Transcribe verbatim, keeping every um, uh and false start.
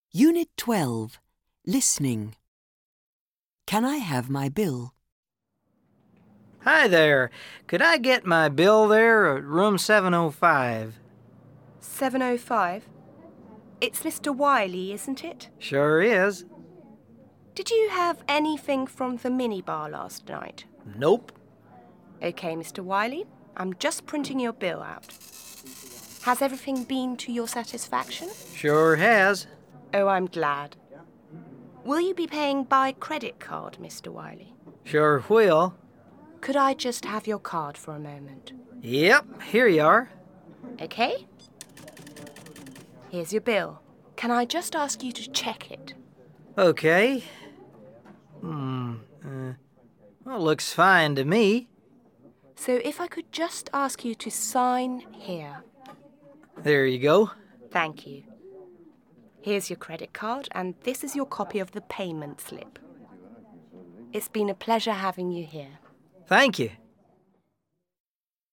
Unit twelve. Listening. Can I have my bill? Hi there. Could I get my bill there at room seven oh five? seven oh five? It's Mister Wiley, isn't it? Sure is. Did you have anything from the minibar last night? Nope. OK, Mister Wiley, I'm just printing your bill out. Has everything been to your satisfaction? Sure has. Oh, I'm glad. Will you be paying by credit card, Mister Wiley? Sure will. Could I just have your card for a moment? Yep, here you are. OK. Here's your bill. Can I just ask you to check it? Okay. Hmm. Uh, well, looks fine to me. So if I could just ask you to sign here. There you go. Thank you. Here's your credit card, and this is your copy of the payment slip. It's been a pleasure having you here. Thank you.